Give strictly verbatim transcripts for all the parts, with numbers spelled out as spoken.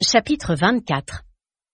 Chapitre vingt-quatre.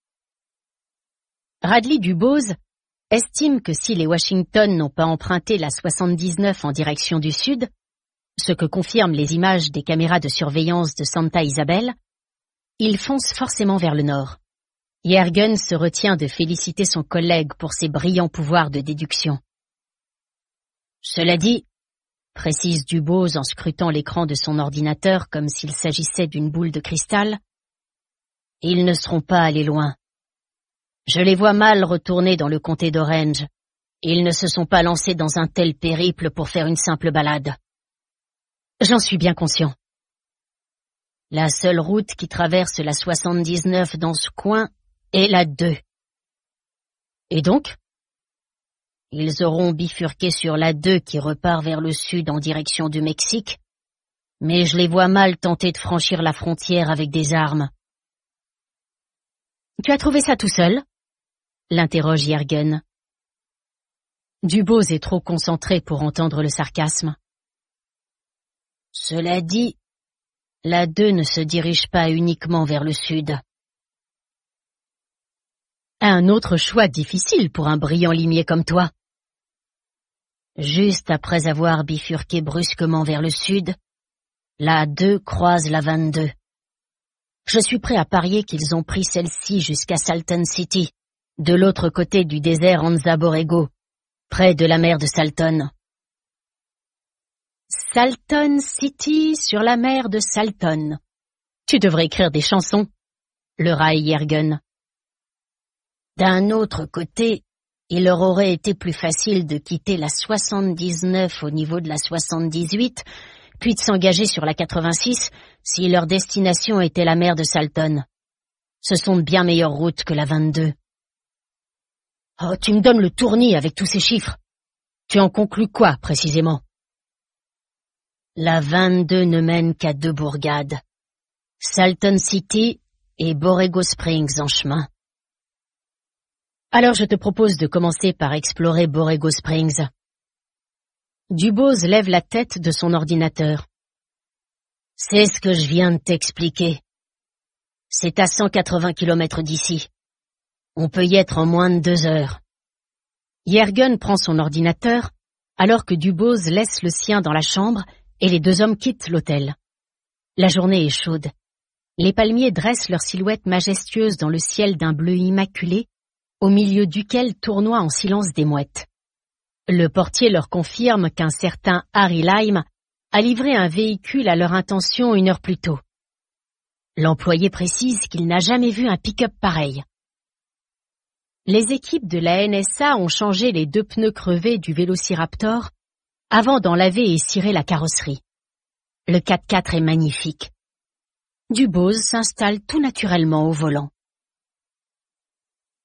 Radley Dubose estime que si les Washington n'ont pas emprunté la soixante-dix-neuf en direction du sud, ce que confirment les images des caméras de surveillance de Santa Isabel, ils foncent forcément vers le nord. Yergen se retient de féliciter son collègue pour ses brillants pouvoirs de déduction. Cela dit, précise Dubose en scrutant l'écran de son ordinateur comme s'il s'agissait d'une boule de cristal, ils ne seront pas allés loin. Je les vois mal retourner dans le comté d'Orange. Ils ne se sont pas lancés dans un tel périple pour faire une simple balade. J'en suis bien conscient. La seule route qui traverse la soixante-dix-neuf dans ce coin est la deux. Et donc? Ils auront bifurqué sur la deux qui repart vers le sud en direction du Mexique, mais je les vois mal tenter de franchir la frontière avec des armes. Tu as trouvé ça tout seul? L'interroge Yergen. Dubose est trop concentré pour entendre le sarcasme. Cela dit, la deux ne se dirige pas uniquement vers le sud. Un autre choix difficile pour un brillant limier comme toi. Juste après avoir bifurqué brusquement vers le sud, la deux croise la vingt-deux. Je suis prêt à parier qu'ils ont pris celle-ci jusqu'à Salton City, de l'autre côté du désert Anza Borrego, près de la mer de Salton. Salton City sur la mer de Salton. Tu devrais écrire des chansons, le raille Yergen. D'un autre côté, il leur aurait été plus facile de quitter la soixante-dix-neuf au niveau de la soixante-dix-huit, puis de s'engager sur la quatre-vingt-six si leur destination était la mer de Salton. Ce sont de bien meilleures routes que la vingt-deux. Oh, tu me donnes le tournis avec tous ces chiffres. Tu en conclus quoi, précisément? La vingt-deux ne mène qu'à deux bourgades. Salton City et Borrego Springs en chemin. Alors je te propose de commencer par explorer Borrego Springs. Dubose lève la tête de son ordinateur. C'est ce que je viens de t'expliquer. C'est à cent quatre-vingts kilomètres d'ici. On peut y être en moins de deux heures. Yergen prend son ordinateur, alors que Dubose laisse le sien dans la chambre et les deux hommes quittent l'hôtel. La journée est chaude. Les palmiers dressent leurs silhouettes majestueuses dans le ciel d'un bleu immaculé, au milieu duquel tournoient en silence des mouettes. Le portier leur confirme qu'un certain Harry Lime a livré un véhicule à leur intention une heure plus tôt. L'employé précise qu'il n'a jamais vu un pick-up pareil. Les équipes de la N S A ont changé les deux pneus crevés du Vélociraptor avant d'en laver et cirer la carrosserie. Le quatre-quatre est magnifique. Dubose s'installe tout naturellement au volant.